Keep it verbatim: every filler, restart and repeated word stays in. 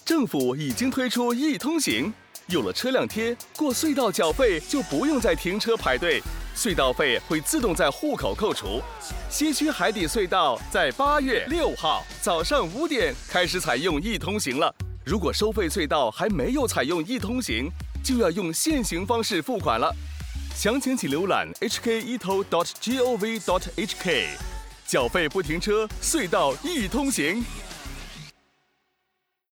政府已经推出易通行，有了车辆贴，过隧道缴费就不用再停车排队，隧道费会自动在户口扣除。西区海底隧道在八月六号早上五点开始采用易通行了。如果收费隧道还没有采用易通行，就要用现行方式付款了。详情请浏览 h k e t o dot gov dot h k。缴费不停车，隧道易通行。